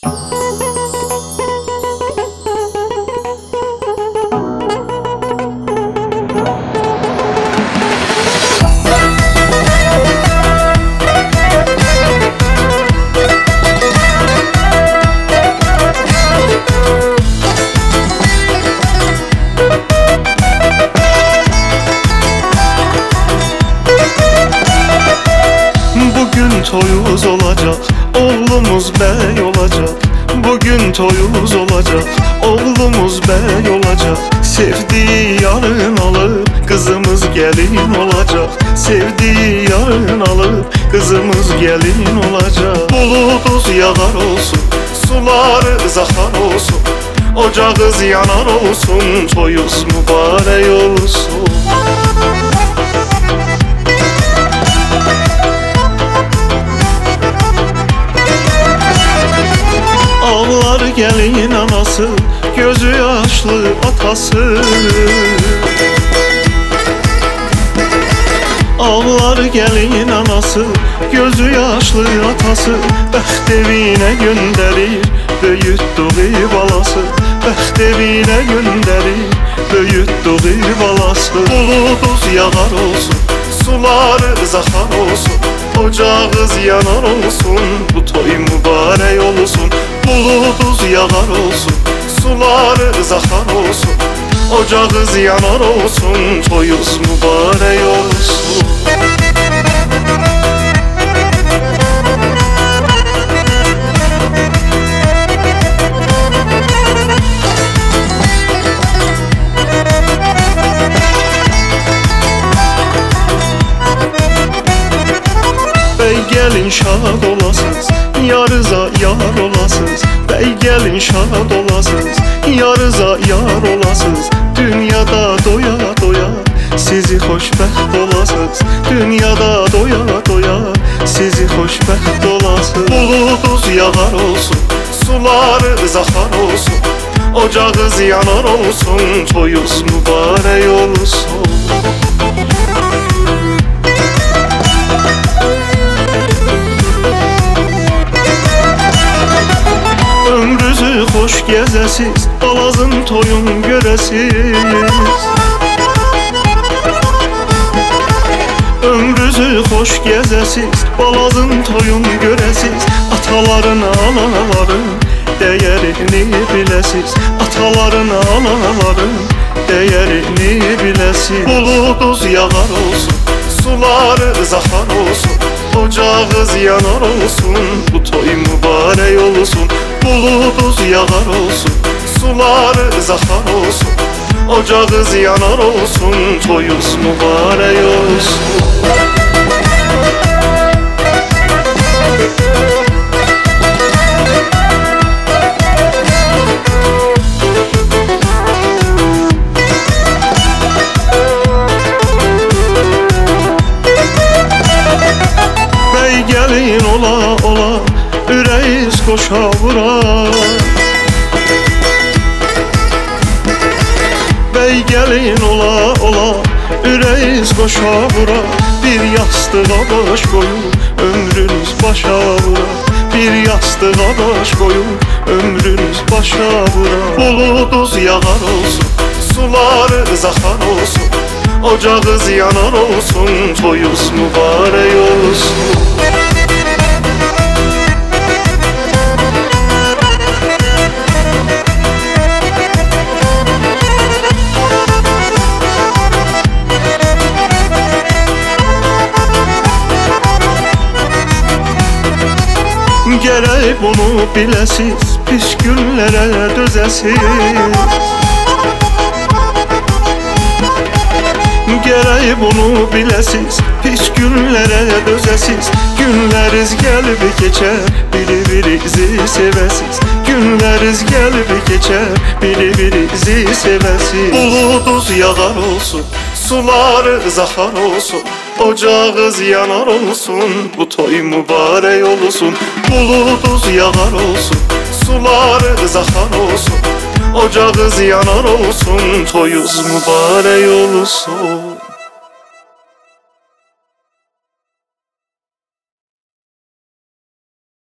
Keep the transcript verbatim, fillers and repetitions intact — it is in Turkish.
Bugün toyuz olacak, oğlumuz bey olacak. Bugün toyuz olacak, oğlumuz bey olacak. Sevdiği yarın alıp kızımız gelin olacak. Sevdiği yarın alıp kızımız gelin olacak. Bulutuz yağar olsun, suları zahar olsun. Ocağız yanar olsun, toyuz mübarek olsun. Ağlar gelin anası, gözü yaşlı atası. Ağlar gelin anası, gözü yaşlı atası. Bəxt evine gönderir, böyüttüğü balası. Bəxt evine gönderir, böyüttüğü balası. Buluduz yağar olsun, suları zahar olsun. Ocağız yanar olsun, bu toy mübarek olsun. Buluduz yağar olsun, suları zahar olsun. Ocağız yanar olsun, toyuz mübarek olsun. Bey gelin şad olasınız, yarıza yar olasınız. Bey gelin şad olasınız, yarıza yar olasınız. Dünyada doya doya sizi hoşbəxt olasınız. Dünyada doya doya sizi hoşbəxt olasınız. Buluduz yağar olsun, suları zahar olsun. Ocağız yanar olsun, toyuz mübarek olsun. Ömrünüzü hoş gezesiz, balazın toyun göresiz. Ömrünüzü hoş gezesiz, balazın toyun göresiz. Ataların anaların değerini bilesiz. Ataların anaların değerini bilesiz. Buluduz yağar olsun, suları zahar olsun. Ocağız yanar olsun, bu toy mübarek olsun. Buluduz yağar olsun, suları zahar olsun. Ocağız yanar olsun, toyuz mübarek olsun. Bey gelin ola ola, üreyiz koşa vura. Bey gelin ola ola, üreyiz koşa vura. Bir yastığa baş koyun, ömrünüz başa vura. Bir yastığa baş koyun, ömrünüz başa vura. Buluduz yağar olsun, suları zahar olsun. Ocağız yanar olsun, toyuz mübarek olsun. Gerek bunu bilesiz, pis günlere dözesiz. Gerek bunu bilesiz, pis günlere dözesiz. Günleriz gelip geçer, biri birizi sevesiz. Günleriz gelip geçer, biri birizi sevesiz. Buluduz yağar olsun, suları zahar olsun. Ocağız yanar olsun, bu toy mübarek olsun. Buluduz yağar olsun, suları zahar olsun. Ocağız yanar olsun, toyuz mübarek olsun.